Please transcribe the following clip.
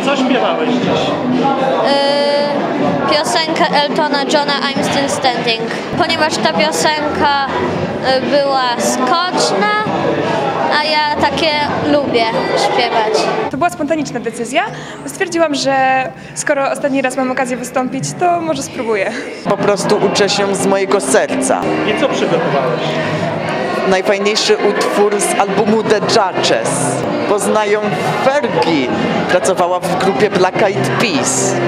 Co śpiewałeś dziś? Piosenkę Eltona Johna I'm Still Standing, ponieważ ta piosenka była skoczna, a ja takie lubię śpiewać. To była spontaniczna decyzja. Stwierdziłam, że skoro ostatni raz mam okazję wystąpić, to może spróbuję. Po prostu uczę się z mojego serca. I co przygotowałeś? Najfajniejszy utwór z albumu The Judges. Poznają Fergie. Pracowała w grupie Black Eyed Peas.